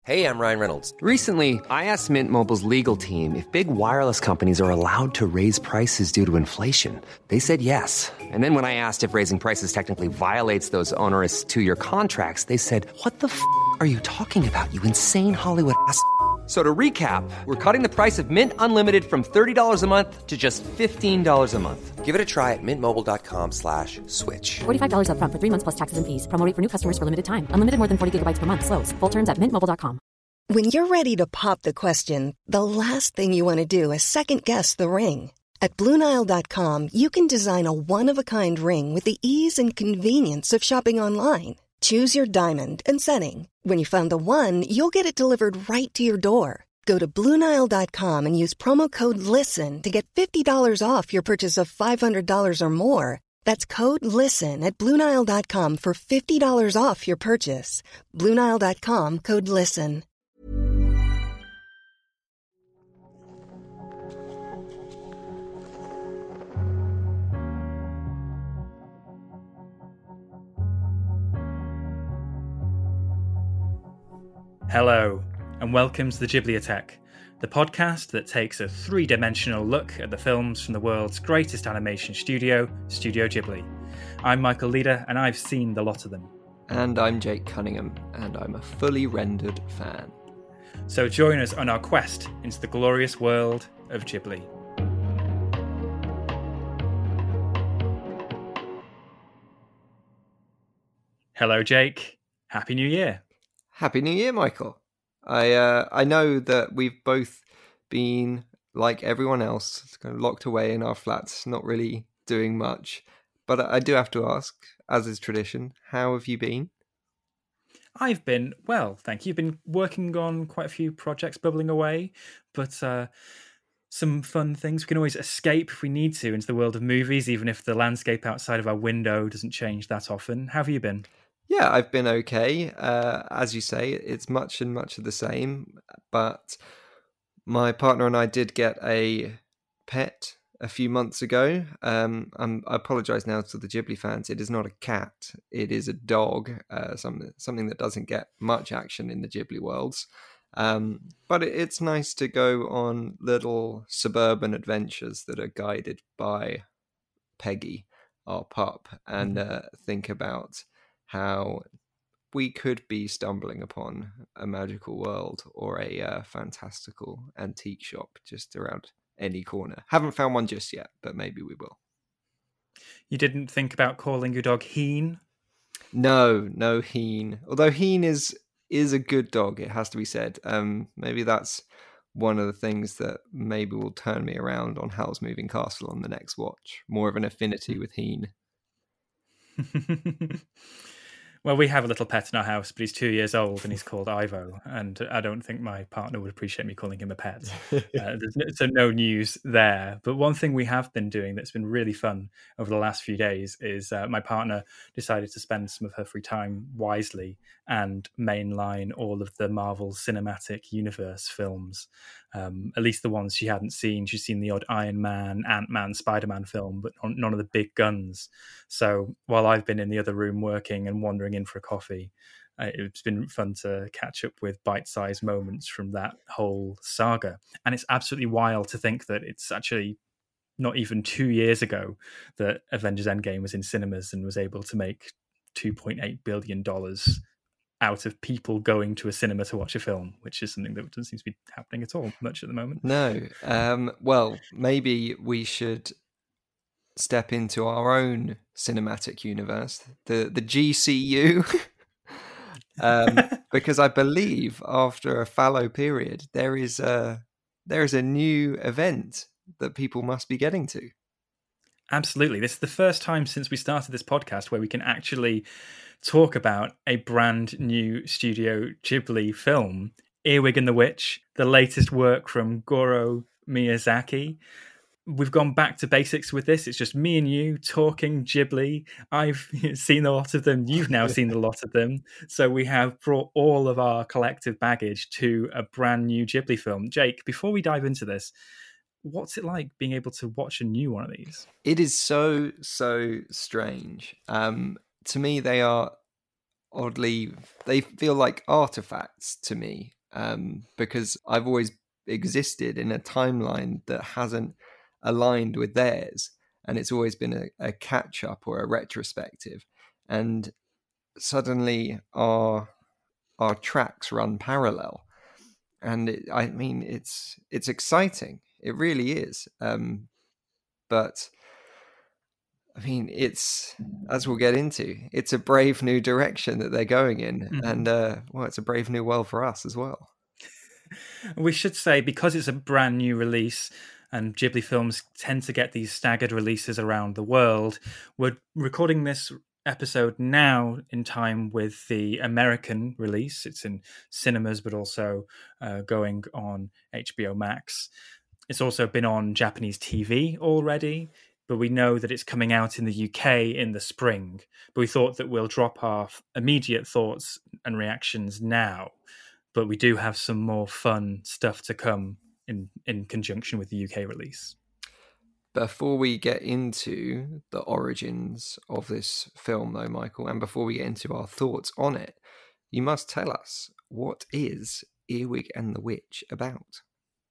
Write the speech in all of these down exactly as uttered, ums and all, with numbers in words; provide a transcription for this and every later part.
Hey, I'm Ryan Reynolds. Recently, I asked Mint Mobile's legal team if big wireless companies are allowed to raise prices due to inflation. They said yes. And then when I asked if raising prices technically violates those onerous two-year contracts, they said, "What the f*** are you talking about, you insane Hollywood ass?" So to recap, we're cutting the price of Mint Unlimited from thirty dollars a month to just fifteen dollars a month. Give it a try at mintmobile.com slash switch. forty-five dollars up front for three months plus taxes and fees. Promo rate for new customers for limited time. Unlimited more than forty gigabytes per month. Slows full terms at mint mobile dot com. When you're ready to pop the question, the last thing you want to do is second-guess the ring. At Blue Nile dot com, you can design a one-of-a-kind ring with the ease and convenience of shopping online. Choose your diamond and setting. When you find the one, you'll get it delivered right to your door. Go to Blue Nile dot com and use promo code LISTEN to get fifty dollars off your purchase of five hundred dollars or more. That's code LISTEN at Blue Nile dot com for fifty dollars off your purchase. Blue Nile dot com, code LISTEN. Hello, and welcome to the Ghibliotheque, the podcast that takes a three-dimensional look at the films from the world's greatest animation studio, Studio Ghibli. I'm Michael Leader, and I've seen the lot of them. And I'm Jake Cunningham, and I'm a fully rendered fan. So join us on our quest into the glorious world of Ghibli. Hello, Jake. Happy New Year. Happy New Year, Michael. I uh, I know that we've both been, like everyone else, kind of locked away in our flats, not really doing much. But I do have to ask, as is tradition, how have you been? I've been, well, thank you. Been working on quite a few projects bubbling away, but uh, some fun things. We can always escape if we need to into the world of movies, even if the landscape outside of our window doesn't change that often. How have you been? Yeah, I've been okay. Uh, as you say, it's much and much of the same. But my partner and I did get a pet a few months ago. Um, I'm, I apologise now to the Ghibli fans. It is not a cat. It is a dog. Uh, something something that doesn't get much action in the Ghibli worlds. Um, but it, it's nice to go on little suburban adventures that are guided by Peggy, our pup, and uh, think about how we could be stumbling upon a magical world or a uh, fantastical antique shop just around any corner. Haven't found one just yet, but maybe we will. You didn't think about calling your dog Heen? No, no Heen. Although Heen is is a good dog, it has to be said. Um, maybe that's one of the things that maybe will turn me around on Howl's Moving Castle on the next watch. More of an affinity with Heen. Well, we have a little pet in our house, but he's two years old and he's called Ivo. And I don't think my partner would appreciate me calling him a pet. uh, there's no, so no news there. But one thing we have been doing that's been really fun over the last few days is uh, my partner decided to spend some of her free time wisely and mainline all of the Marvel Cinematic Universe films. Um, at least the ones she hadn't seen. She's seen the odd Iron Man, Ant-Man, Spider-Man film, but none of the big guns. So while I've been in the other room working and wandering in for a coffee, uh, it's been fun to catch up with bite-sized moments from that whole saga. And it's absolutely wild to think that it's actually not even two years ago that Avengers Endgame was in cinemas and was able to make two point eight billion dollars out of people going to a cinema to watch a film, which is something that doesn't seem to be happening at all much at the moment. No. Um, well, maybe we should step into our own cinematic universe, the, the G C U, um, because I believe after a fallow period, there is a, there is a new event that people must be getting to. Absolutely. This is the first time since we started this podcast where we can actually talk about a brand new Studio Ghibli film, Earwig and the Witch, the latest work from Goro Miyazaki. We've gone back to basics with this. It's just me and you talking Ghibli. I've seen a lot of them. You've now seen a lot of them. So we have brought all of our collective baggage to a brand new Ghibli film. Jake, before we dive into this, what's it like being able to watch a new one of these? It is so, so strange. Um, to me, they are oddly, they feel like artifacts to me, um, because I've always existed in a timeline that hasn't aligned with theirs, and it's always been a, a catch-up or a retrospective, and suddenly our our tracks run parallel, and it, I mean it's it's exciting, it really is, um, but I mean, it's, as we'll get into, it's a brave new direction that they're going in. Mm-hmm. And, uh, well, it's a brave new world for us as well. We should say, because it's a brand new release and Ghibli films tend to get these staggered releases around the world, we're recording this episode now in time with the American release. It's in cinemas, but also uh, going on H B O Max. It's also been on Japanese T V already, but we know that it's coming out in the U K in the spring. But we thought that we'll drop our immediate thoughts and reactions now. But we do have some more fun stuff to come in, in conjunction with the U K release. Before we get into the origins of this film, though, Michael, and before we get into our thoughts on it, you must tell us, what is Earwig and the Witch about?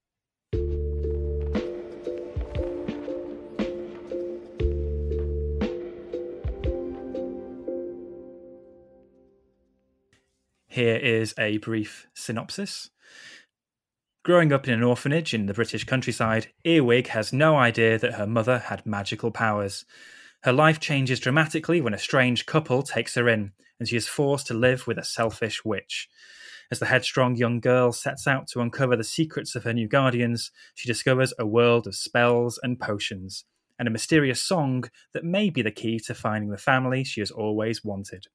Here is a brief synopsis. Growing up in an orphanage in the British countryside, Earwig has no idea that her mother had magical powers. Her life changes dramatically when a strange couple takes her in, and she is forced to live with a selfish witch. As the headstrong young girl sets out to uncover the secrets of her new guardians, she discovers a world of spells and potions, and a mysterious song that may be the key to finding the family she has always wanted.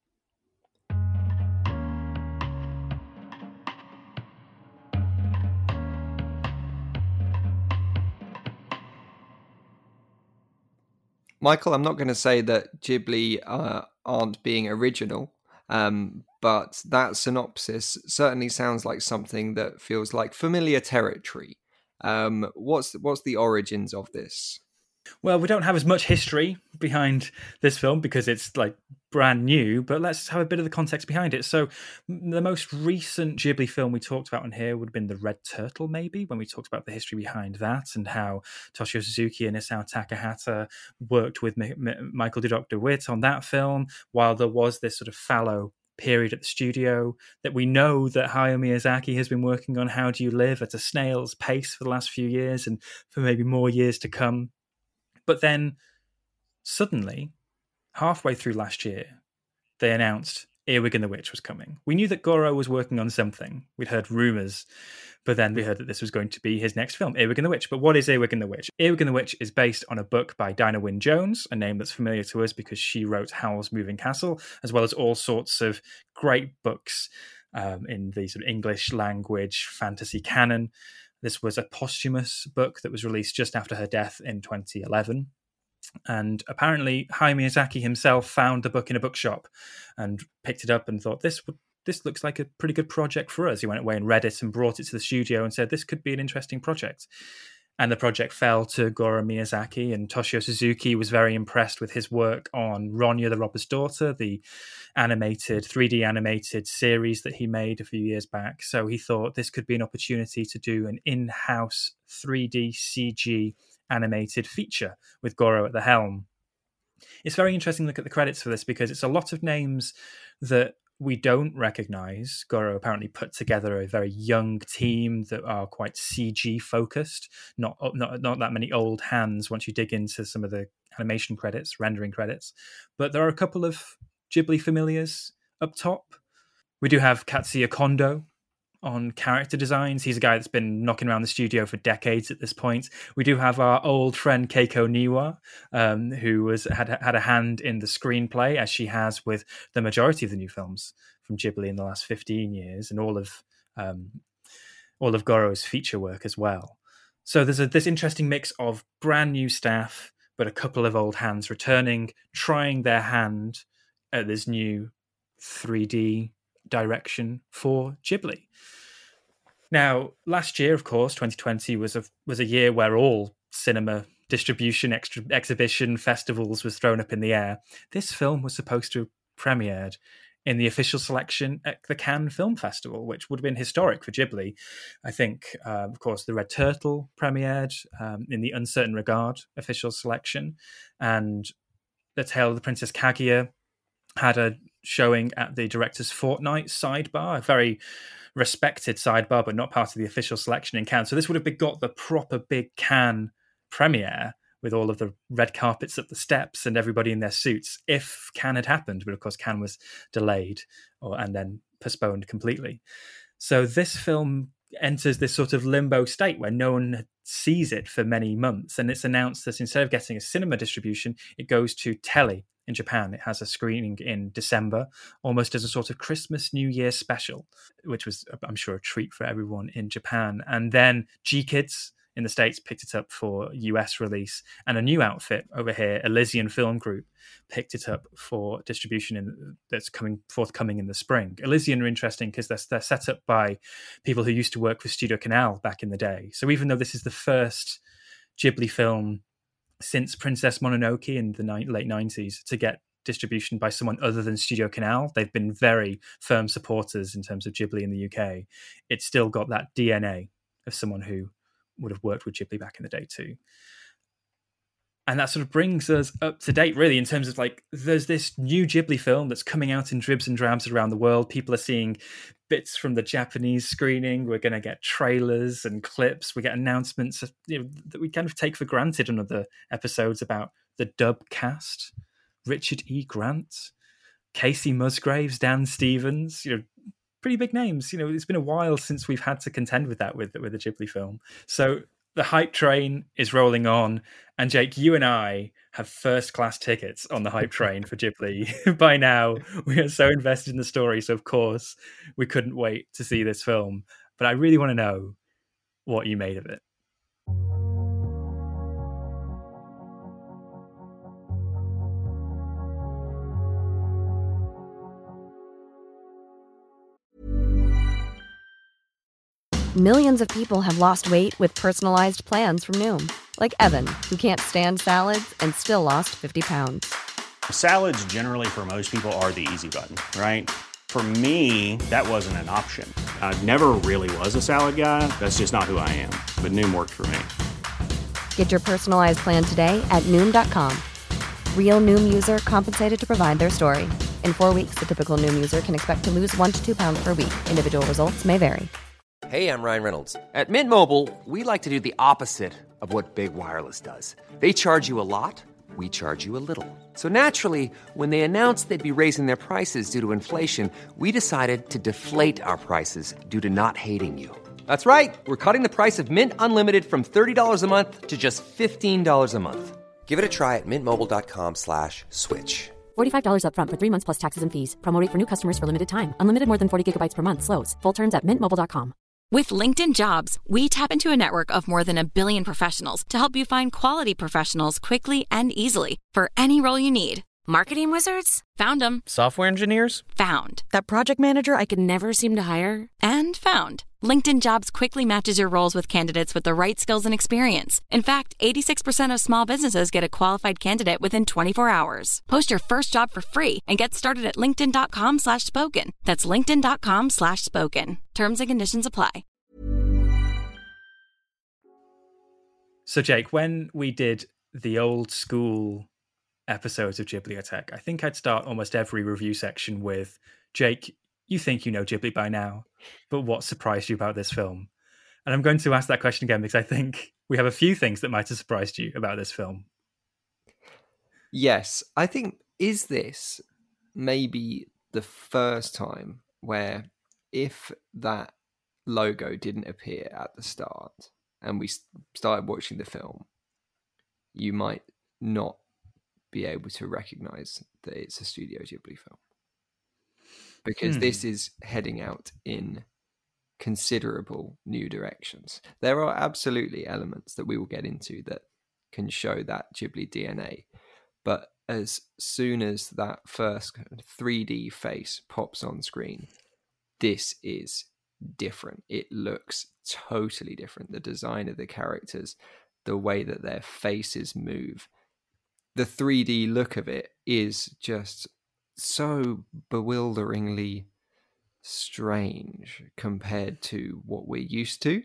Michael, I'm not going to say that Ghibli uh, aren't being original, um, but that synopsis certainly sounds like something that feels like familiar territory. Um, what's what's the origins of this? Well, we don't have as much history behind this film because it's like brand new, but let's have a bit of the context behind it. So the most recent Ghibli film we talked about on here would have been The Red Turtle, maybe, when we talked about the history behind that and how Toshio Suzuki and Isao Takahata worked with M- M- Michael Dudok de Wit on that film, while there was this sort of fallow period at the studio that we know that Hayao Miyazaki has been working on How Do You Live at a snail's pace for the last few years and for maybe more years to come. But then, suddenly, halfway through last year, they announced Earwig and the Witch was coming. We knew that Goro was working on something. We'd heard rumours, but then we heard that this was going to be his next film, Earwig and the Witch. But what is Earwig and the Witch? Earwig and the Witch is based on a book by Dinah Wynne Jones, a name that's familiar to us because she wrote Howl's Moving Castle, as well as all sorts of great books um, in the sort of English language fantasy canon. This was a posthumous book that was released just after her death in twenty eleven. And apparently Hayao Miyazaki himself found the book in a bookshop and picked it up and thought, this would, this looks like a pretty good project for us. He went away and read it and brought it to the studio and said, this could be an interesting project. And the project fell to Goro Miyazaki, and Toshio Suzuki was very impressed with his work on Ronya the Robber's Daughter, the animated, three D animated series that he made a few years back. So he thought this could be an opportunity to do an in-house three D C G animated feature with Goro at the helm. It's very interesting to look at the credits for this because it's a lot of names that we don't recognize. Goro apparently put together a very young team that are quite C G focused, not, not not that many old hands once you dig into some of the animation credits, rendering credits. But there are a couple of Ghibli familiars up top. We do have Katsuya Kondo on character designs. He's a guy that's been knocking around the studio for decades at this point. We do have our old friend Keiko Niwa, um, who was had had a hand in the screenplay, as she has with the majority of the new films from Ghibli in the last fifteen years, and all of um, all of Goro's feature work as well. So there's a, this interesting mix of brand new staff, but a couple of old hands returning, trying their hand at this new three D direction for Ghibli. Now, last year, of course, twenty twenty was a was a year where all cinema distribution, extra, exhibition, festivals was thrown up in the air. This film was supposed to have premiered in the official selection at the Cannes Film Festival, which would have been historic for Ghibli. I think, uh, of course, The Red Turtle premiered um, in the Uncertain Regard official selection, and The Tale of the Princess Kaguya had a showing at the Directors Fortnight sidebar, a very respected sidebar, but not part of the official selection in Cannes. So this would have been, got the proper big Cannes premiere with all of the red carpets at the steps and everybody in their suits if Cannes had happened. But of course, Cannes was delayed or and then postponed completely. So this film enters this sort of limbo state where no one sees it for many months. And it's announced that instead of getting a cinema distribution, it goes to Telly in Japan. It has a screening in December, almost as a sort of Christmas, New Year special, which was, I'm sure, a treat for everyone in Japan. And then G-Kids in the States picked it up for U S release, and a new outfit over here, Elysian Film Group, picked it up for distribution in, that's coming forthcoming in the spring. Elysian are interesting because they're, they're set up by people who used to work for Studio Canal back in the day. So even though this is the first Ghibli film since Princess Mononoke in the ni- late nineties to get distribution by someone other than Studio Canal, they've been very firm supporters in terms of Ghibli in the U K. It's still got that D N A of someone who would have worked with Ghibli back in the day too. And that sort of brings us up to date, really, in terms of like, there's this new Ghibli film that's coming out in dribs and drabs around the world. People are seeing bits from the Japanese screening. We're going to get trailers and clips. We get announcements of, you know, that we kind of take for granted on other episodes about the dub cast, Richard E. Grant, Casey Musgraves, Dan Stevens, you know, pretty big names. You know, it's been a while since we've had to contend with that with, with a Ghibli film. So the hype train is rolling on. And Jake, you and I have first-class tickets on the hype train for Ghibli. By now, we are so invested in the story. So, of course, we couldn't wait to see this film. But I really want to know what you made of it. Millions of people have lost weight with personalized plans from Noom. Like Evan, who can't stand salads and still lost fifty pounds. Salads generally for most people are the easy button, right? For me, that wasn't an option. I never really was a salad guy. That's just not who I am. But Noom worked for me. Get your personalized plan today at Noom dot com. Real Noom user compensated to provide their story. In four weeks, the typical Noom user can expect to lose one to two pounds per week. Individual results may vary. Hey, I'm Ryan Reynolds. At Mint Mobile, we like to do the opposite of what Big Wireless does. They charge you a lot, we charge you a little. So naturally, when they announced they'd be raising their prices due to inflation, we decided to deflate our prices due to not hating you. That's right. We're cutting the price of Mint Unlimited from thirty dollars a month to just fifteen dollars a month. Give it a try at mintmobile.com slash switch. forty-five dollars up front for three months plus taxes and fees. Promo rate for new customers for limited time. Unlimited more than forty gigabytes per month slows. Full terms at mint mobile dot com. With LinkedIn Jobs, we tap into a network of more than a billion professionals to help you find quality professionals quickly and easily for any role you need. Marketing wizards? Found them. Software engineers? Found. That project manager I could never seem to hire? And found. LinkedIn Jobs quickly matches your roles with candidates with the right skills and experience. In fact, eighty-six percent of small businesses get a qualified candidate within twenty-four hours. Post your first job for free and get started at linkedin.com slash spoken. That's linkedin.com slash spoken. Terms and conditions apply. So, Jake, when we did the old school episodes of Ghibliotheque, I think I'd start almost every review section with, Jake, you think you know Ghibli by now, but what surprised you about this film? And I'm going to ask that question again because I think we have a few things that might have surprised you about this film. Yes, I think, is this maybe the first time where if that logo didn't appear at the start and we started watching the film, you might not be able to recognize that it's a Studio Ghibli film. Because hmm. this is heading out in considerable new directions. There are absolutely elements that we will get into that can show that Ghibli D N A. But as soon as that first three D face pops on screen, this is different. It looks totally different. The design of the characters, the way that their faces move, the three D look of it is just so bewilderingly strange compared to what we're used to.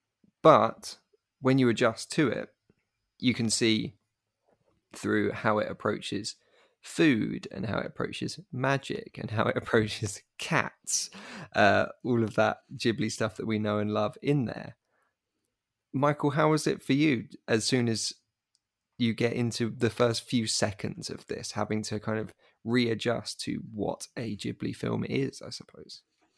But when you adjust to it, you can see through how it approaches food and how it approaches magic and how it approaches cats, uh, all of that Ghibli stuff that we know and love in there. Michael, how was it for you as soon as you get into the first few seconds of this, having to kind of readjust to what a Ghibli film is, I suppose?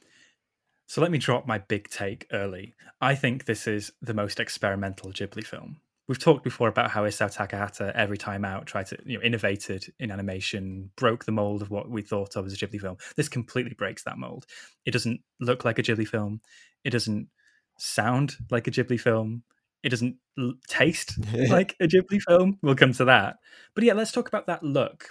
So let me drop my big take early. I think this is the most experimental Ghibli film. We've talked before about how Isao Takahata, every time out, tried to, you know, innovated in animation, broke the mold of what we thought of as a Ghibli film. This completely breaks that mold. It doesn't look like a Ghibli film. It doesn't sound like a Ghibli film. It doesn't l- taste like a Ghibli film. We'll come to that. But yeah, let's talk about that look.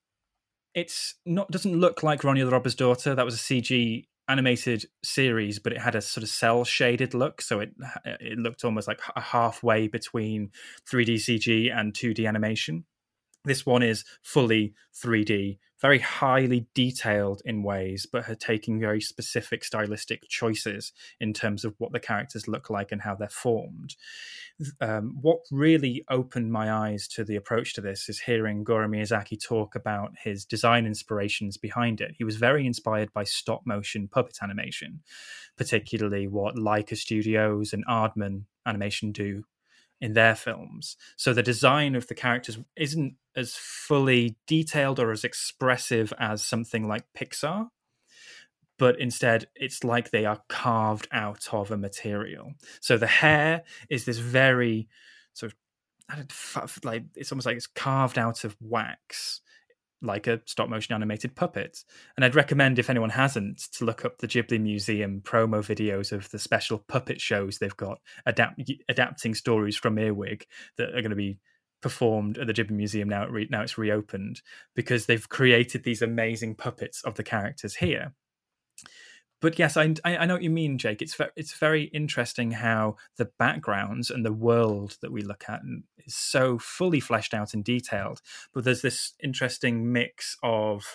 It's not doesn't look like Ronja the Robber's Daughter. That was a C G animated series, but it had a sort of cell shaded look, so it it looked almost like a halfway between three D C G and two D animation. This one is fully three D, very highly detailed in ways, but are taking very specific stylistic choices in terms of what the characters look like and how they're formed. Um, what really opened my eyes to the approach to this is hearing Goro Miyazaki talk about his design inspirations behind it. He was very inspired by stop motion puppet animation, particularly what Leica Studios and Aardman Animation do in their films. So the design of the characters isn't as fully detailed or as expressive as something like Pixar, but instead it's like they are carved out of a material. So the hair is this very sort of, I don't, like it's almost like it's carved out of wax, like a stop motion animated puppet. And I'd recommend, if anyone hasn't, to look up the Ghibli Museum promo videos of the special puppet shows they've got adapt, adapting stories from Earwig that are going to be performed at the Ghibli Museum now, it re, now it's reopened, because they've created these amazing puppets of the characters here. But yes, I, I know what you mean, Jake. It's very, it's very interesting how the backgrounds and the world that we look at is so fully fleshed out and detailed. But there's this interesting mix of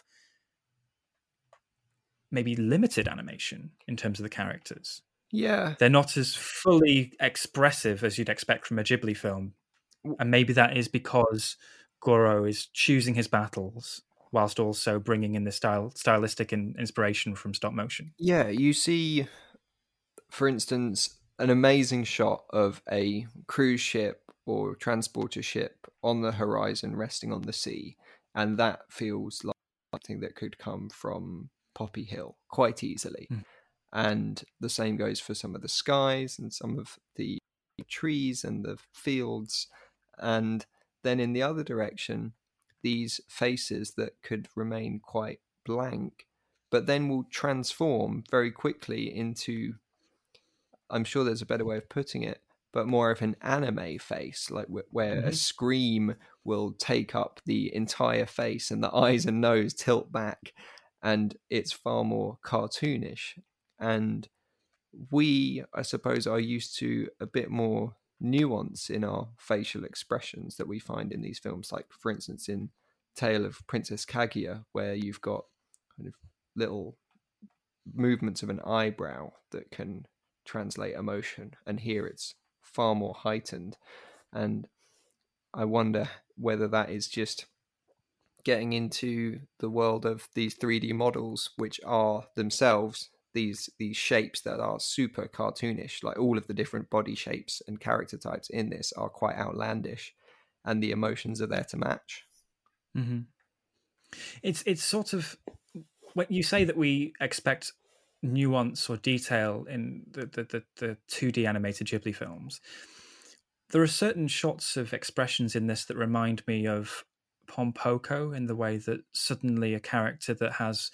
maybe limited animation in terms of the characters. Yeah. They're not as fully expressive as you'd expect from a Ghibli film. And maybe that is because Goro is choosing his battles whilst also bringing in the style, stylistic and inspiration from stop motion. Yeah, you see, for instance, an amazing shot of a cruise ship or transporter ship on the horizon resting on the sea, and that feels like something that could come from Poppy Hill quite easily. Mm. And the same goes for some of the skies and some of the trees and the fields. And then in the other direction, these faces that could remain quite blank, but then will transform very quickly into, I'm sure there's a better way of putting it, but more of an anime face, like where mm-hmm. a scream will take up the entire face and the eyes and nose tilt back, and it's far more cartoonish. And we, I suppose, are used to a bit more nuance in our facial expressions that we find in these films, like for instance in Tale of Princess Kaguya, where you've got kind of little movements of an eyebrow that can translate emotion, and here it's far more heightened. And I wonder whether that is just getting into the world of these three D models, which are themselves these these shapes that are super cartoonish. Like all of the different body shapes and character types in this are quite outlandish, and the emotions are there to match. Mm-hmm. It's it's sort of, when you say that we expect nuance or detail in the the, the, the two D animated Ghibli films, there are certain shots of expressions in this that remind me of Pompoko, in the way that suddenly a character that has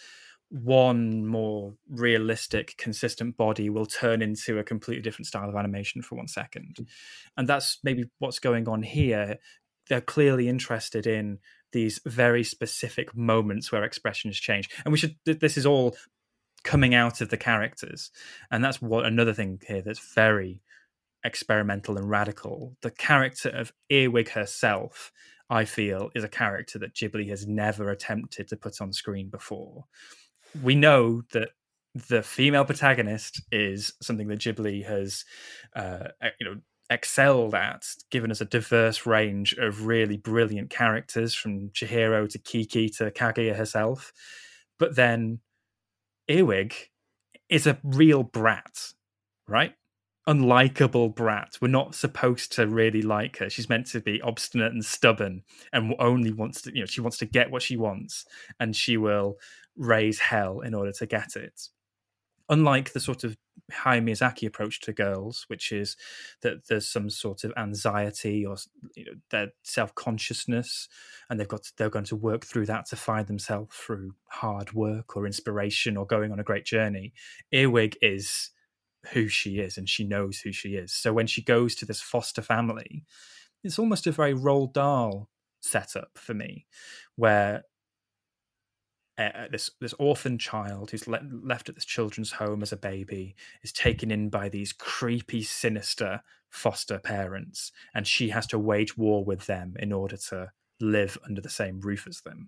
one more realistic, consistent body will turn into a completely different style of animation for one second. And that's maybe what's going on here. They're clearly interested in these very specific moments where expressions change. And we should, this is all coming out of the characters. And that's what another thing here that's very experimental and radical. The character of Earwig herself, I feel, is a character that Ghibli has never attempted to put on screen before. We know that the female protagonist is something that Ghibli has, uh, you know, excelled at, given us a diverse range of really brilliant characters, from Chihiro to Kiki to Kaguya herself. But then Earwig is a real brat, right? Unlikable brat. We're not supposed to really like her. She's meant to be obstinate and stubborn, and only wants to, you know, she wants to get what she wants, and she will raise hell in order to get it. Unlike the sort of Hayao Miyazaki approach to girls, which is that there's some sort of anxiety or, you know, their self-consciousness, and they've got to, they're going to work through that to find themselves through hard work or inspiration or going on a great journey. Earwig is who she is, and she knows who she is. So when she goes to this foster family, it's almost a very Roald Dahl setup for me, where Uh, this this orphan child who's le- left at this children's home as a baby is taken in by these creepy, sinister foster parents, and she has to wage war with them in order to live under the same roof as them.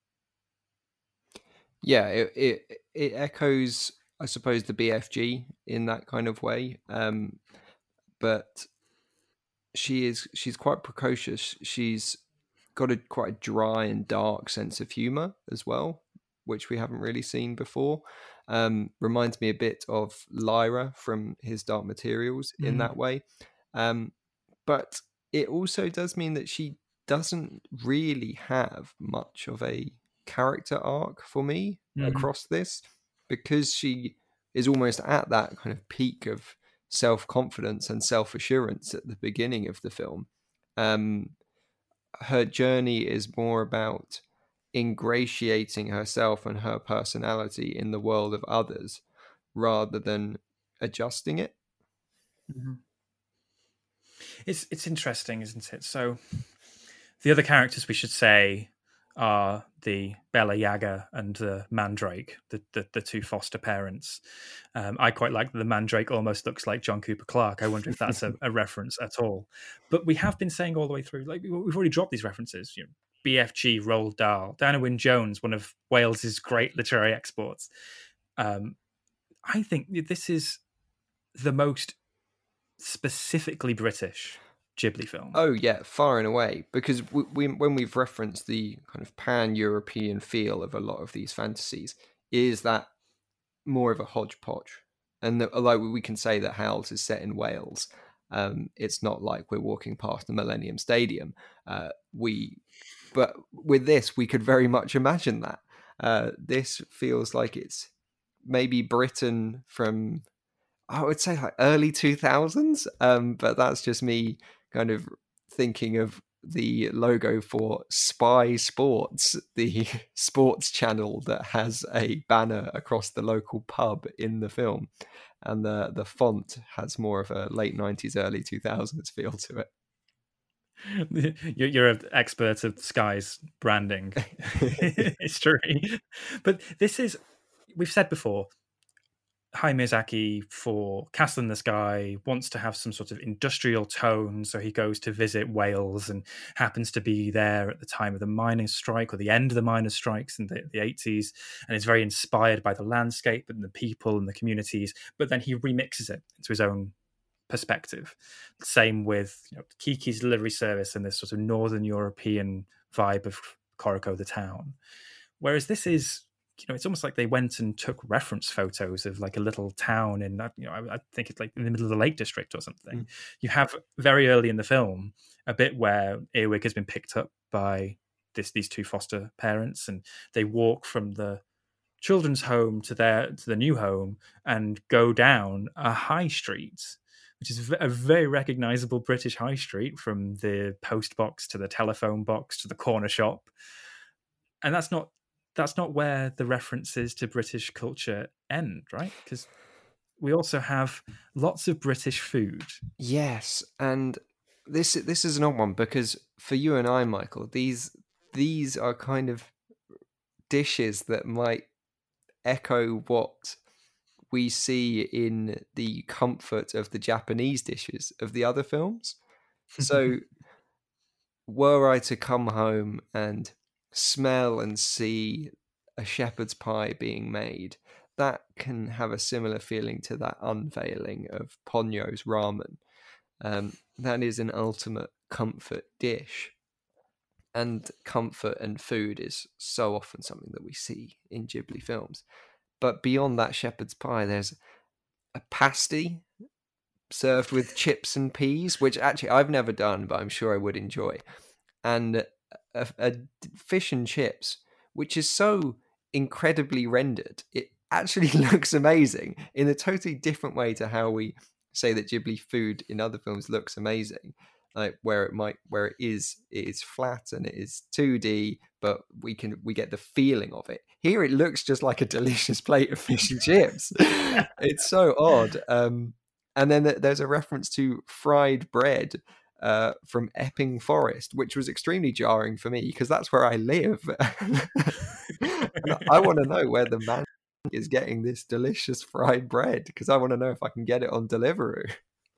Yeah, it it, it echoes, I suppose, the B F G in that kind of way, um, but she is she's quite precocious. She's got a quite dry and dark sense of humor as well, which we haven't really seen before. Um, reminds me a bit of Lyra from his Dark Materials in mm. that way. Um, but it also does mean that she doesn't really have much of a character arc for me mm. across this, because she is almost at that kind of peak of self-confidence and self-assurance at the beginning of the film. Um, her journey is more about ingratiating herself and her personality in the world of others rather than adjusting it. Mm-hmm. It's it's interesting, isn't it? So the other characters we should say are the Bella Yaga and the Mandrake, the the, the two foster parents. Um, I quite like that the Mandrake almost looks like John Cooper Clarke. I wonder if that's a, a reference at all. But we have been saying all the way through, like we've already dropped these references. You know, B F G, Roald Dahl, Diana Wynne Jones, one of Wales's great literary exports. Um, I think this is the most specifically British Ghibli film. Oh yeah, far and away. Because we, we, when we've referenced the kind of pan-European feel of a lot of these fantasies, is that more of a hodgepodge. And that, although we can say that Howl's is set in Wales, um, it's not like we're walking past the Millennium Stadium. Uh, we, but with this, we could very much imagine that. Uh, this feels like it's maybe Britain from, I would say, like early two thousands. Um, but that's just me kind of thinking of the logo for Spy Sports, the sports channel that has a banner across the local pub in the film. And the, the font has more of a late nineties, early two thousands feel to it. You're an expert of Sky's branding history. But this is, we've said before, Hayao Miyazaki for Castle in the Sky wants to have some sort of industrial tone, so he goes to visit Wales and happens to be there at the time of the miners' strike or the end of the miners' strikes in the, the eighties, and is very inspired by the landscape and the people and the communities, but then he remixes it into his own perspective. Same with, you know, Kiki's delivery service and this sort of Northern European vibe of Koroko the town. Whereas this is, you know, it's almost like they went and took reference photos of like a little town in, you know, I, I think it's like in the middle of the Lake District or something. Mm. You have very early in the film a bit where Earwig has been picked up by this these two foster parents, and they walk from the children's home to their to the new home and go down a high street, which is a very recognizable British high street, from the post box to the telephone box to the corner shop. And that's not that's not where the references to British culture end, right? Because we also have lots of British food. Yes, and this this is an odd one, because for you and I, Michael, these these are kind of dishes that might echo what we see in the comfort of the Japanese dishes of the other films. So were I to come home and smell and see a shepherd's pie being made, that can have a similar feeling to that unveiling of Ponyo's ramen. Um, that is an ultimate comfort dish. And comfort and food is so often something that we see in Ghibli films. But beyond that shepherd's pie, there's a pasty served with chips and peas, which actually I've never done, but I'm sure I would enjoy. And a, a fish and chips, which is so incredibly rendered. It actually looks amazing in a totally different way to how we say that Ghibli food in other films looks amazing. Like where it might, where it is, it is flat and it is two D, but we can we get the feeling of it. Here, it looks just like a delicious plate of fish and chips. It's so odd. Um, and then there's a reference to fried bread uh, from Epping Forest, which was extremely jarring for me because that's where I live. I want to know where the man is getting this delicious fried bread because I want to know if I can get it on Deliveroo.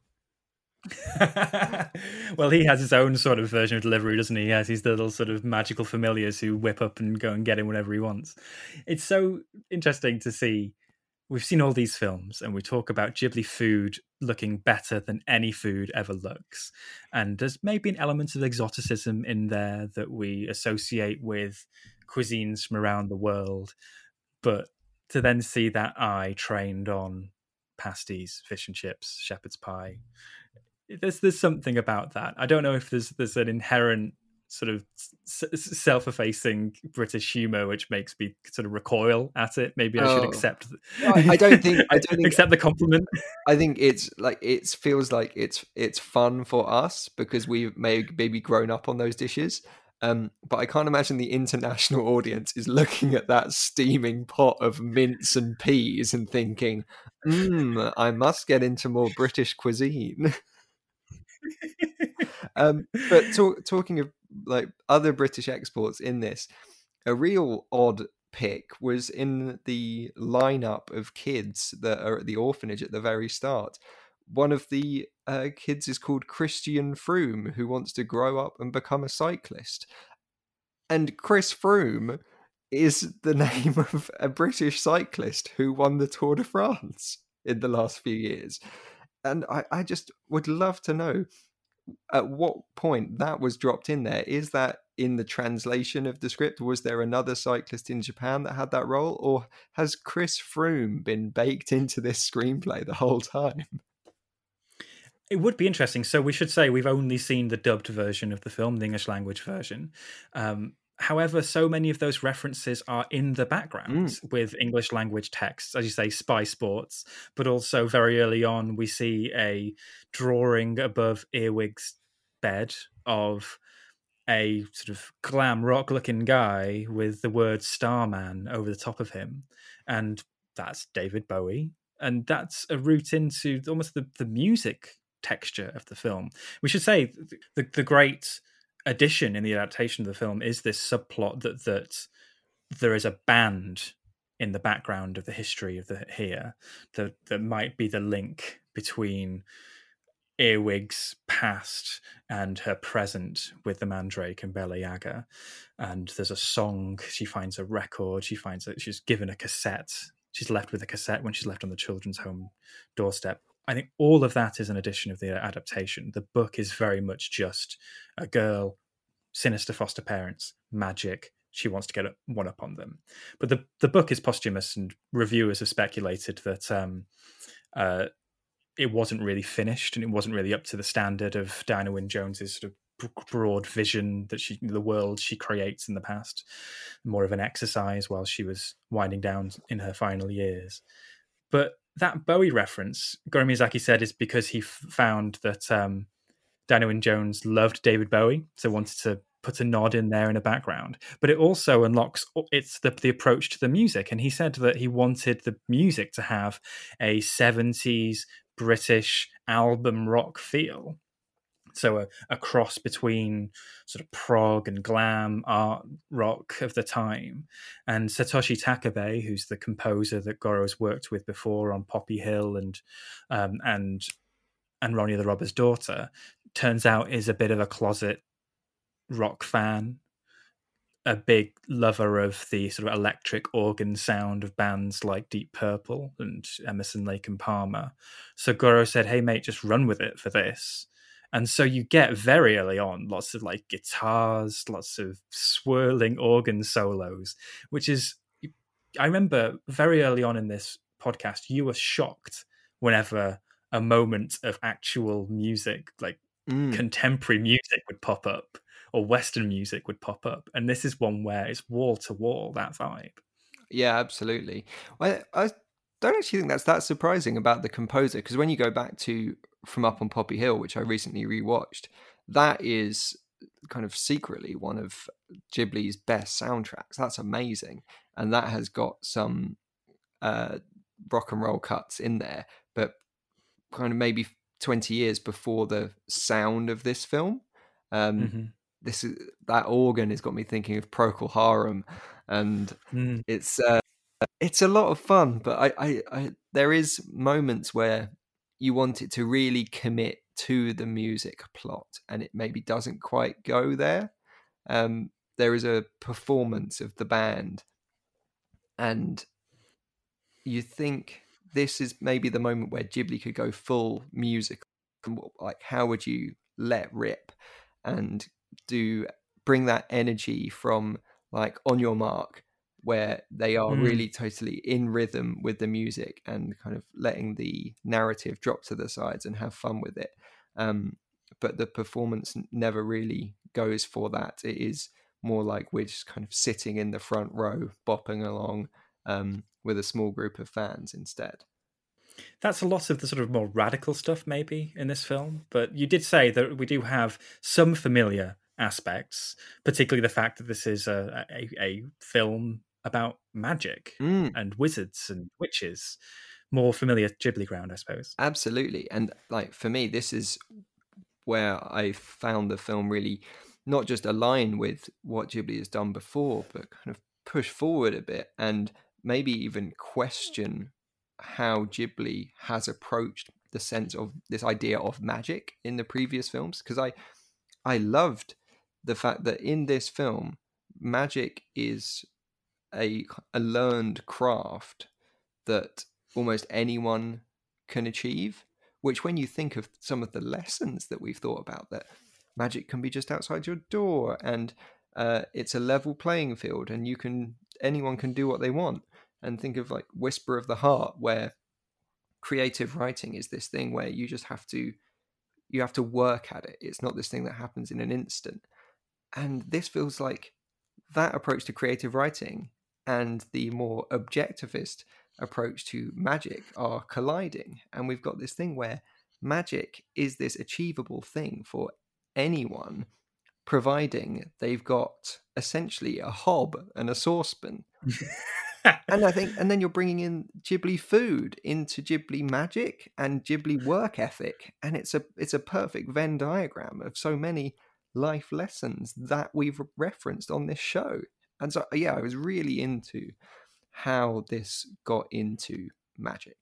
Well, he has his own sort of version of Deliveroo, doesn't he? He has these little sort of magical familiars who whip up and go and get him whenever he wants. It's so interesting to see. We've seen all these films and we talk about Ghibli food looking better than any food ever looks. And there's maybe an element of exoticism in there that we associate with cuisines from around the world. But to then see that eye trained on pasties, fish and chips, shepherd's pie, There's there's something about that. I don't know if there's there's an inherent sort of self-effacing British humour which makes me sort of recoil at it. Maybe I should oh. accept. I, I don't think. I don't think, accept the compliment. I think it's like it feels like it's it's fun for us because we've may, maybe grown up on those dishes. Um, but I can't imagine the international audience is looking at that steaming pot of mince and peas and thinking, "Hmm, I must get into more British cuisine." um, but talk, talking of like other British exports in this, a real odd pick was in the lineup of kids that are at the orphanage at the very start. One of the uh, kids is called Christian Froome, who wants to grow up and become a cyclist. And Chris Froome is the name of a British cyclist who won the Tour de France in the last few years. And I, I just would love to know at what point that was dropped in there. Is that in the translation of the script? Was there another cyclist in Japan that had that role? Or has Chris Froome been baked into this screenplay the whole time? It would be interesting. So we should say we've only seen the dubbed version of the film, the English language version. Um, However, so many of those references are in the background mm. with English language texts, as you say, spy sports, but also very early on, we see a drawing above Earwig's bed of a sort of glam rock looking guy with the word Starman over the top of him. And that's David Bowie. And that's a route into almost the, the music texture of the film. We should say the, the great addition in the adaptation of the film is this subplot that that there is a band in the background of the history of the here that that might be the link between Earwig's past and her present with the Mandrake and Baba Yaga. And there's a song, she finds a record, she finds that she's given a cassette, she's left with a cassette when she's left on the children's home doorstep. I think all of that is an addition of the adaptation. The book is very much just a girl, sinister foster parents, magic. She wants to get one up on them. But the, the book is posthumous, and reviewers have speculated that um, uh, it wasn't really finished and it wasn't really up to the standard of Diana Wynne Jones's sort of broad vision that she, the world she creates in the past, more of an exercise while she was winding down in her final years. But that Bowie reference, Goro Miyazaki said, is because he f- found that um, Diana Wynne Jones loved David Bowie, so wanted to put a nod in there in the background. But it also unlocks it's the, the approach to the music. And he said that he wanted the music to have a seventies British album rock feel. So a, a cross between sort of prog and glam art rock of the time. And Satoshi Takabe, who's the composer that Goro's worked with before on Poppy Hill and um, and and Ronnie the Robber's Daughter, turns out is a bit of a closet rock fan, a big lover of the sort of electric organ sound of bands like Deep Purple and Emerson, Lake and Palmer. So Goro said, hey mate, just run with it for this. And so you get very early on lots of like guitars, lots of swirling organ solos, which is, I remember very early on in this podcast, you were shocked whenever a moment of actual music, like mm. contemporary music would pop up or Western music would pop up. And this is one where it's wall to wall, that vibe. Yeah, absolutely. Well, I don't actually think that's that surprising about the composer, because when you go back to From Up on Poppy Hill, which I recently rewatched, that is kind of secretly one of Ghibli's best soundtracks. That's amazing. And that has got some uh, rock and roll cuts in there, but kind of maybe twenty years before the sound of this film. Um, mm-hmm. This is, that organ has got me thinking of Procol Harum, and mm. it's uh, it's a lot of fun. But I, I, I, there is moments where you want it to really commit to the music plot, and it maybe doesn't quite go there. Um, there is a performance of the band, and you think this is maybe the moment where Ghibli could go full musical. Like, how would you let rip and do bring that energy from like On Your Mark, where they are mm. really totally in rhythm with the music and kind of letting the narrative drop to the sides and have fun with it. Um, but the performance never really goes for that. It is more like we're just kind of sitting in the front row, bopping along um, with a small group of fans instead. That's a lot of the sort of more radical stuff maybe in this film. But you did say that we do have some familiar aspects, particularly the fact that this is a, a, a film about magic mm. and wizards and witches. More familiar Ghibli ground, I suppose. Absolutely. And like for me, this is where I found the film really not just align with what Ghibli has done before, but kind of push forward a bit and maybe even question how Ghibli has approached the sense of this idea of magic in the previous films. Because I, I loved the fact that in this film, magic is a, a learned craft that almost anyone can achieve, which when you think of some of the lessons that we've thought about, that magic can be just outside your door and uh, it's a level playing field and you can anyone can do what they want. And think of like Whisper of the Heart, where creative writing is this thing where you just have to you have to work at it. It's not this thing that happens in an instant. And this feels like that approach to creative writing and the more objectivist approach to magic are colliding. And we've got this thing where magic is this achievable thing for anyone, providing they've got essentially a hob and a saucepan. And I think, and then you're bringing in Ghibli food into Ghibli magic and Ghibli work ethic, and it's a it's a perfect Venn diagram of so many life lessons that we've referenced on this show. And so, yeah, I was really into how this got into magic.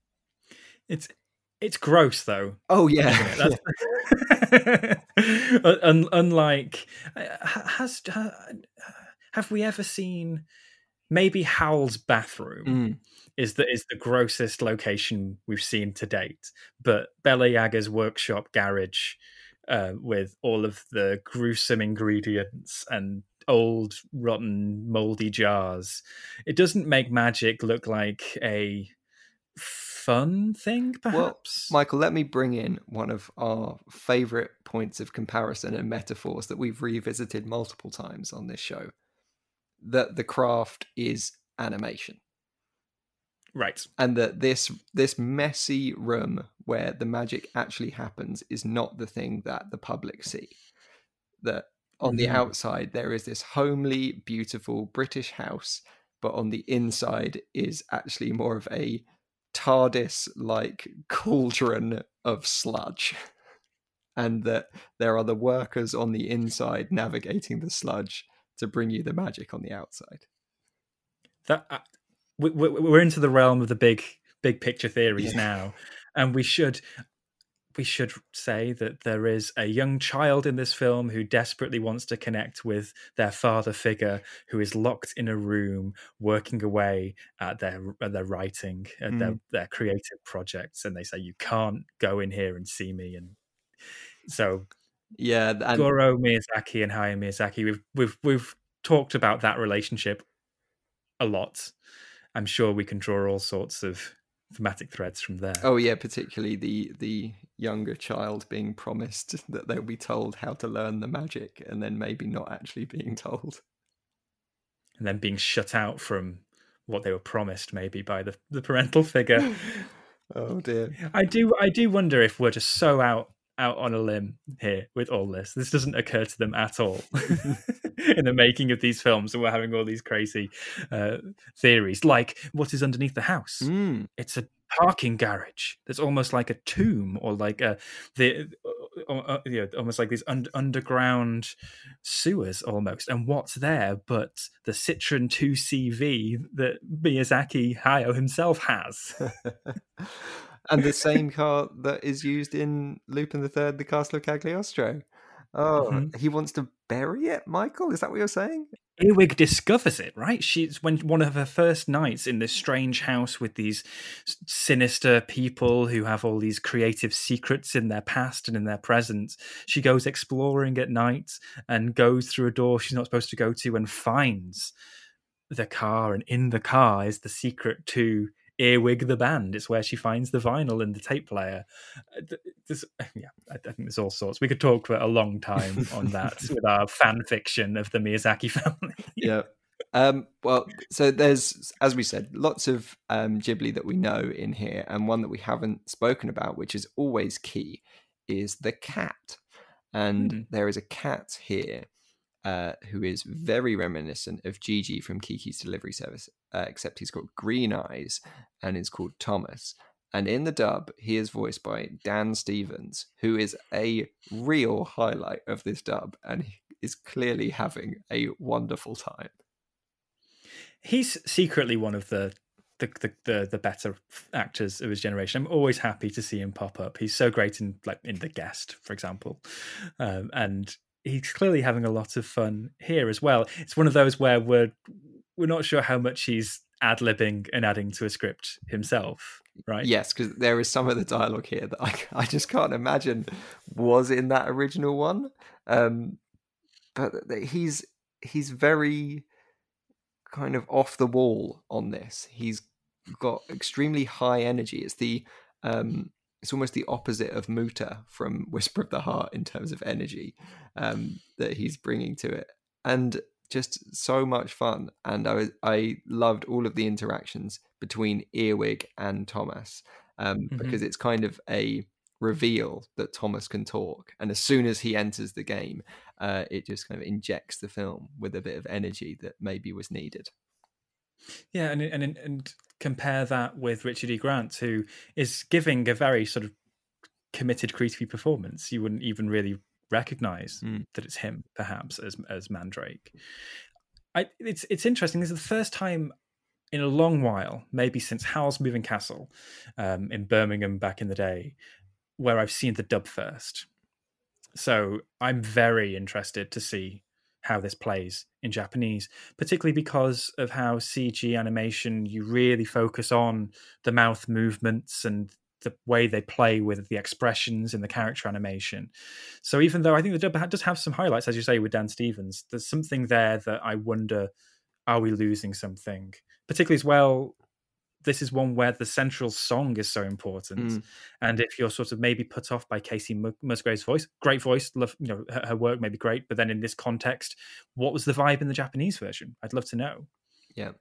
It's it's gross though. Oh yeah. That's, Un- unlike, has have we ever seen? Maybe Howl's bathroom mm. is the is the grossest location we've seen to date, but Bella Yaga's workshop garage uh, with all of the gruesome ingredients and old, rotten, moldy jars. It doesn't make magic look like a fun thing, perhaps? Well, Michael, let me bring in one of our favourite points of comparison and metaphors that we've revisited multiple times on this show. That the craft is animation. Right. And that this this messy room where the magic actually happens is not the thing that the public see. That on the outside there is this homely, beautiful British house, but on the inside is actually more of a TARDIS-like cauldron of sludge. and that there are the workers on the inside navigating the sludge to bring you the magic on the outside. That uh, we, we, we're into the realm of the big big picture theories yeah. now, and we should we should say that there is a young child in this film who desperately wants to connect with their father figure, who is locked in a room working away at their at their writing, at mm. their, their creative projects, and they say, you can't go in here and see me. And so yeah, and... Goro Miyazaki and Hayao Miyazaki, we've we've we've talked about that relationship a lot. I'm sure we can draw all sorts of thematic threads from there. Oh yeah, particularly the the younger child being promised that they'll be told how to learn the magic, and then maybe not actually being told, and then being shut out from what they were promised, maybe by the, the parental figure. Oh dear. I do I do wonder if we're just so out out on a limb here with all this. This doesn't occur to them at all in the making of these films, and we're having all these crazy uh, theories, like what is underneath the house. Mm. It's a parking garage that's almost like a tomb, or like a the uh, uh, you know, almost like these un- underground sewers almost. And what's there but the Citroen two C V that Miyazaki Hayao himself has. And the same car that is used in Lupin the Third, The Castle of Cagliostro. Oh, mm-hmm. He wants to bury it, Michael? Is that what you're saying? Earwig discovers it, right? She's when one of her first nights in this strange house with these sinister people who have all these creative secrets in their past and in their present. She goes exploring at night and goes through a door she's not supposed to go to and finds the car. And in the car is the secret to Earwig the band. It's where she finds the vinyl and the tape player. There's, yeah, I think there's all sorts. We could talk for a long time on that with our fan fiction of the Miyazaki family. Yeah. Um, well, so there's, as we said, lots of um, Ghibli that we know in here, and one that we haven't spoken about, which is always key, is the cat. And mm. there is a cat here Uh, who is very reminiscent of Gigi from Kiki's Delivery Service, uh, except he's got green eyes and is called Thomas. And in the dub, he is voiced by Dan Stevens, who is a real highlight of this dub, and he is clearly having a wonderful time. He's secretly one of the the the, the, the better actors of his generation. I'm always happy to see him pop up. He's so great in like in The Guest, for example, um, and he's clearly having a lot of fun here as well. It's one of those where we're we're not sure how much he's ad-libbing and adding to a script himself, right? Yes, because there is some of the dialogue here that I, I just can't imagine was in that original one. Um, but he's he's very kind of off the wall on this. He's got extremely high energy. It's the um, It's almost the opposite of Muta from Whisper of the Heart in terms of energy um, that he's bringing to it. And just so much fun. And I was, I loved all of the interactions between Earwig and Thomas um, mm-hmm. because it's kind of a reveal that Thomas can talk. And as soon as he enters the game, uh, it just kind of injects the film with a bit of energy that maybe was needed. Yeah, and and and compare that with Richard E. Grant, who is giving a very sort of committed, creepy performance. You wouldn't even really recognize mm. that it's him, perhaps, as as Mandrake. I, it's it's interesting. This is the first time in a long while, maybe since Howl's Moving Castle um, in Birmingham back in the day, where I've seen the dub first. So I'm very interested to see how this plays in Japanese, particularly because of how C G animation, you really focus on the mouth movements and the way they play with the expressions in the character animation. So even though I think the dub does have some highlights, as you say, with Dan Stevens, there's something there that I wonder, are we losing something? Particularly as well, this is one where the central song is so important. Mm. And if you're sort of maybe put off by Casey Musgrave's voice, great voice, love, you know, her, her work may be great, but then in this context, what was the vibe in the Japanese version? I'd love to know. Yeah.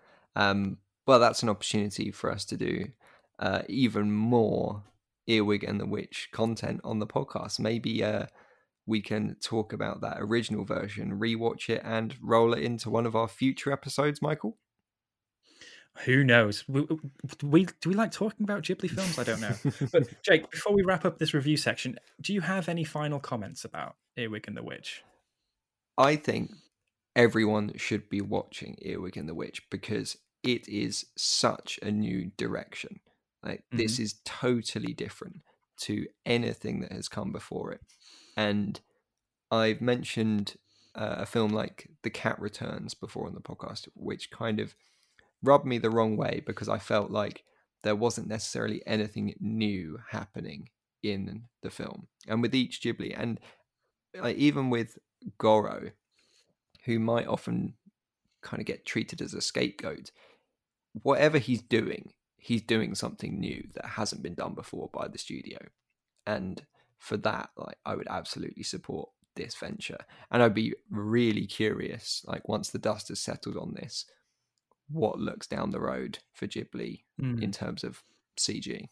Um, well, that's an opportunity for us to do uh, even more Earwig and the Witch content on the podcast. Maybe uh, we can talk about that original version, rewatch it, and roll it into one of our future episodes, Michael? Who knows? We, we do we like talking about Ghibli films? I don't know. But Jake, before we wrap up this review section, do you have any final comments about Earwig and the Witch? I think everyone should be watching Earwig and the Witch because it is such a new direction. Like mm-hmm. This is totally different to anything that has come before it. And I've mentioned uh, a film like The Cat Returns before on the podcast, which kind of rubbed me the wrong way because I felt like there wasn't necessarily anything new happening in the film. And with each Ghibli, and uh, even with Goro, who might often kind of get treated as a scapegoat, whatever he's doing, he's doing something new that hasn't been done before by the studio. And for that, like, I would absolutely support this venture. And I'd be really curious, like once the dust has settled on this, what looks down the road for Ghibli mm. in terms of C G.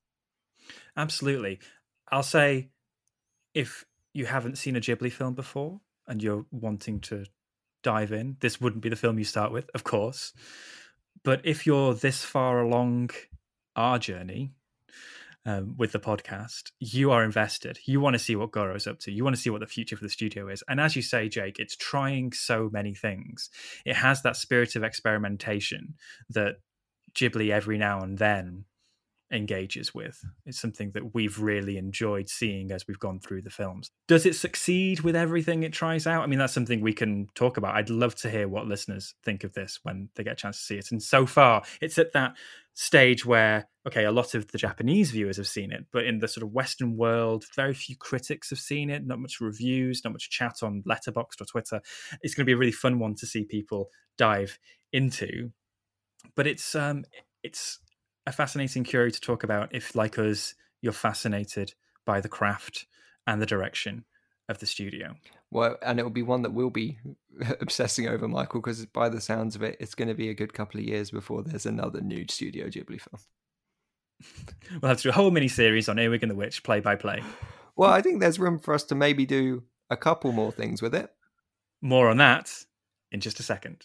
Absolutely. I'll say, if you haven't seen a Ghibli film before and you're wanting to dive in, this wouldn't be the film you start with, of course. But if you're this far along our journey um, with the podcast, you are invested. You want to see what Goro's up to. You want to see what the future for the studio is. And as you say, Jake, it's trying so many things. It has that spirit of experimentation that Ghibli every now and then engages with. It's something that we've really enjoyed seeing as we've gone through the films. Does it succeed with everything it tries out? I mean, that's something we can talk about. I'd love to hear what listeners think of this when they get a chance to see it. And so far, it's at that stage where, okay, a lot of the Japanese viewers have seen it, but in the sort of Western world, very few critics have seen it, not much reviews, not much chat on Letterboxd or Twitter. It's going to be a really fun one to see people dive into. But it's um, it's a fascinating curiosity to talk about if, like us, you're fascinated by the craft and the direction of the studio. Well, and it will be one that we'll be obsessing over, Michael, because by the sounds of it, it's going to be a good couple of years before there's another new Studio Ghibli film. We'll have to do a whole mini-series on Earwig and the Witch, play by play. Well, I think there's room for us to maybe do a couple more things with it. More on that in just a second.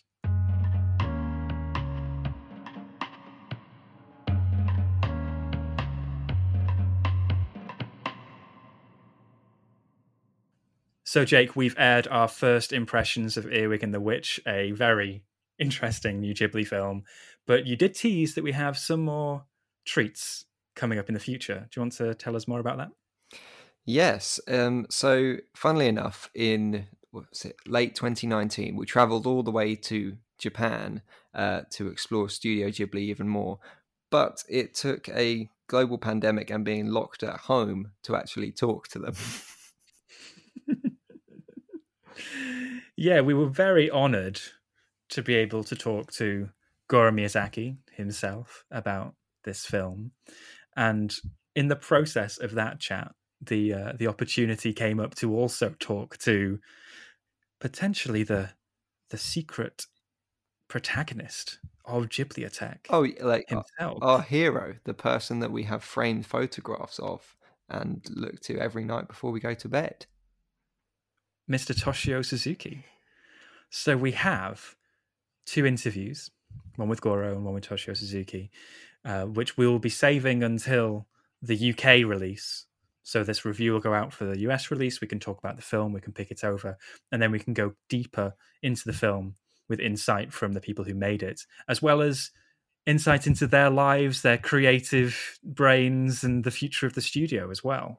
So, Jake, we've aired our first impressions of Earwig and the Witch, a very interesting new Ghibli film. But you did tease that we have some more treats coming up in the future. Do you want to tell us more about that? Yes. Um, so, funnily enough, in what was it, late twenty nineteen, we travelled all the way to Japan uh, to explore Studio Ghibli even more. But it took a global pandemic and being locked at home to actually talk to them. Yeah, we were very honoured to be able to talk to Goro Miyazaki himself about this film. And in the process of that chat, the uh, the opportunity came up to also talk to potentially the the secret protagonist of Ghibliotech. Oh, like himself. Our, our hero, the person that we have framed photographs of and look to every night before we go to bed. Mister Toshio Suzuki. So we have two interviews, one with Goro and one with Toshio Suzuki, uh, which we will be saving until the U K release. So this review will go out for the U S release. We can talk about the film, we can pick it over, and then we can go deeper into the film with insight from the people who made it, as well as insight into their lives, their creative brains, and the future of the studio as well.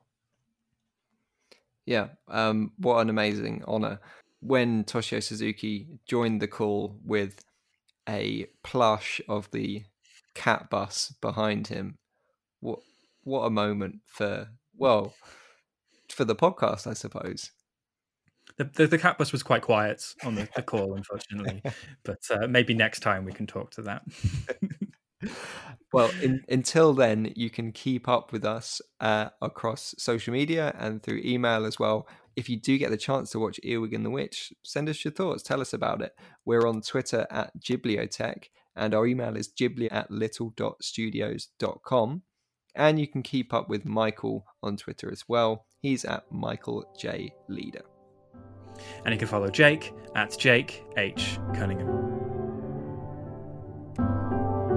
Yeah, um, what an amazing honour. When Toshio Suzuki joined the call with a plush of the cat bus behind him, what what a moment for, well, for the podcast, I suppose. The, the, the cat bus was quite quiet on the, the call, unfortunately, but uh, maybe next time we can talk to that. Well, in, until then, you can keep up with us uh, across social media and through email as well. If you do get the chance to watch Earwig and the Witch, send us your thoughts. Tell us about it. We're on Twitter at Ghibliotech, and our email is ghibli at little dot studios dot com. And you can keep up with Michael on Twitter as well. He's at Michael J. Leader. And you can follow Jake at Jake H. Cunningham.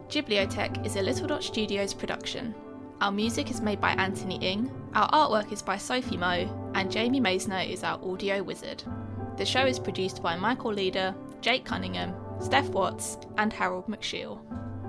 Ghibliotech is a Little Dot Studios production. Our music is made by Anthony Ing, our artwork is by Sophie Moe, and Jamie Maisner is our audio wizard. The show is produced by Michael Leader, Jake Cunningham, Steph Watts, and Harold McShiel.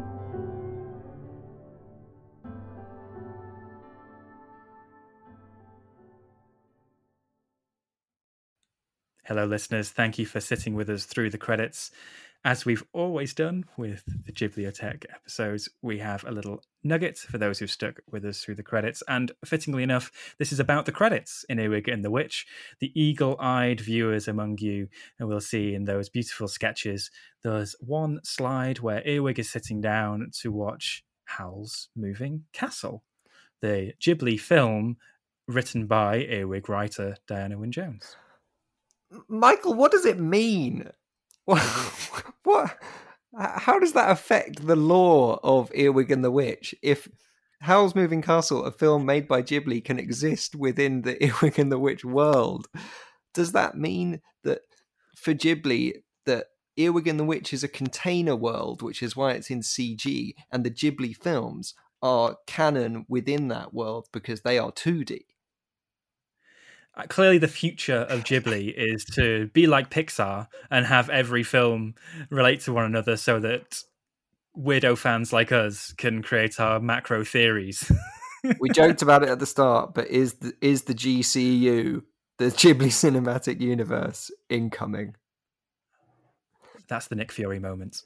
Hello, listeners. Thank you for sitting with us through the credits. As we've always done with the Ghibliotech episodes, we have a little nugget for those who've stuck with us through the credits. And fittingly enough, this is about the credits in Earwig and the Witch. The eagle-eyed viewers among you will see in those beautiful sketches, there's one slide where Earwig is sitting down to watch Howl's Moving Castle, the Ghibli film written by Earwig writer Diana Wynne Jones. Michael, what does it mean? What, what? How does that affect the lore of Earwig and the Witch? If Howl's Moving Castle, a film made by Ghibli, can exist within the Earwig and the Witch world, does that mean that for Ghibli, that Earwig and the Witch is a container world, which is why it's in C G, and the Ghibli films are canon within that world because they are two D? Uh, clearly the future of Ghibli is to be like Pixar and have every film relate to one another so that weirdo fans like us can create our macro theories. We joked about it at the start, but is the, is the G C U, the Ghibli Cinematic Universe, incoming? That's the Nick Fury moment.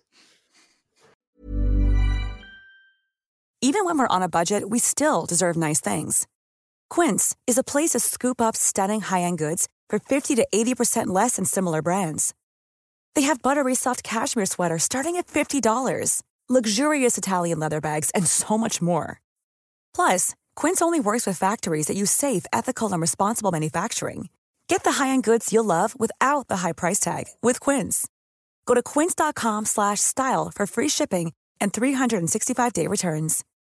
Even when we're on a budget, we still deserve nice things. Quince is a place to scoop up stunning high-end goods for fifty to eighty percent less than similar brands. They have buttery soft cashmere sweaters starting at fifty dollars, luxurious Italian leather bags, and so much more. Plus, Quince only works with factories that use safe, ethical, and responsible manufacturing. Get the high-end goods you'll love without the high price tag with Quince. Go to quince.com slash style for free shipping and three sixty-five day returns.